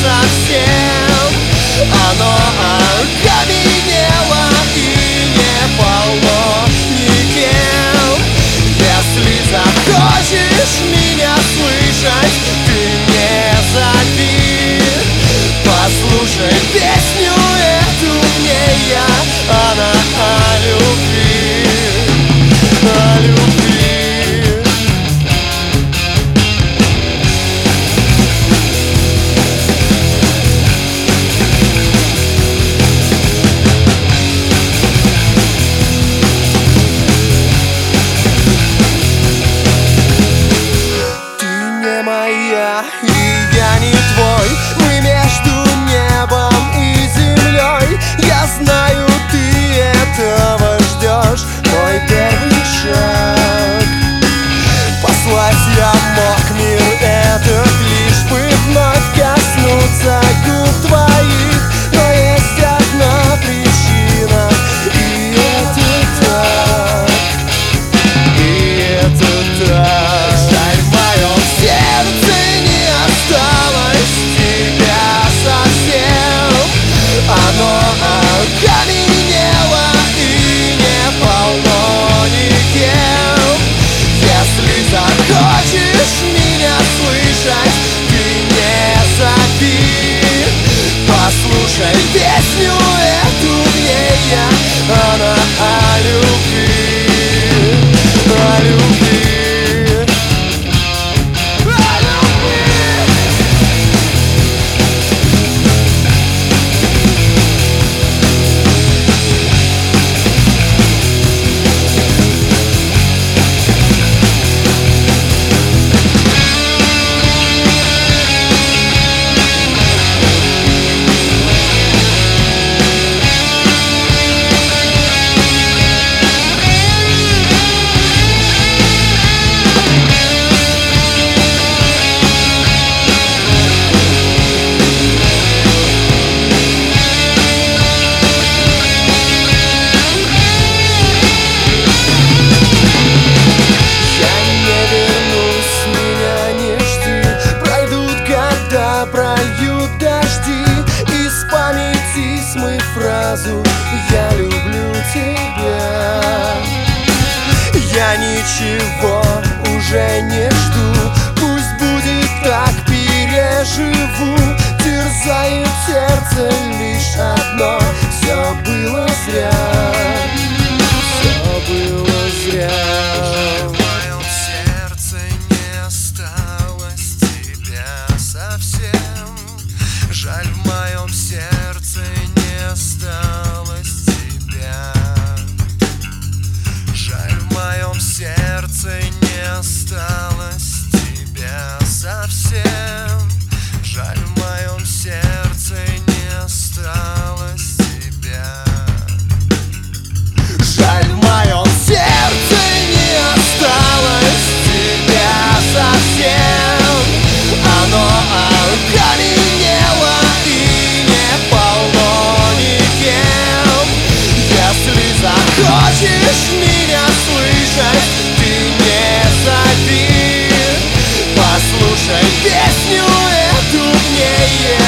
совсем. Оно окаменело и не полно никем. Если захочешь меня слышать, ты не зови. Послушай песню эту мне я, она о любви, о любви. И я не твой, мы между небом и землей. Я знаю, ты этого ждешь, мой первый шаг. Послать я мог мир этот, лишь бы вновь коснуться губ твоих. Но есть одна причина, и это так, и это так. Жаль, в моем сердце не осталось тебя совсем. Оно окаменело и не полно никем. Если захочешь меня слышать, ты не зови. Послушай песню эту мне я, она о любви, о любви. Прольют дожди из памяти, смыв фразу «Я люблю тебя». Я ничего уже не жду, пусть будет так, переживу. Терзает сердце лишь одно: все было зря, все было зря. Жаль, в моем сердце не осталось тебя. Жаль, в моем сердце не осталось тебя совсем. Жаль, в моем сердце не осталось тебя. Жаль, в моем сердце не осталось тебя совсем. Оно окаменело и не полно никем. Если захочешь меня слышать, ты не зови. Послушай песню эту мне